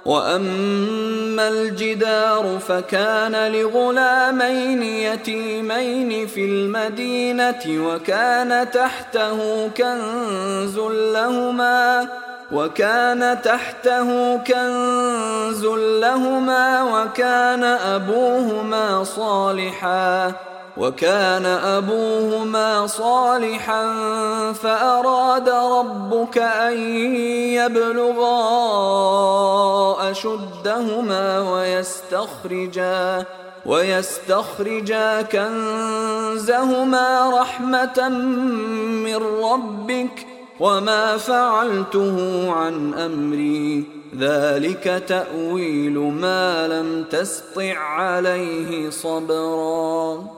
وأما الجدار فكان لغلامين يتيمين في المدينة وكان تحته كنز لهما وكان أبوهما صالحا فأراد ربك أن يبلغا أشدهما ويستخرجا كنزهما رحمة من ربك وما فعلته عن أمري ذلك تأويل ما لم تسطع عليه صبرا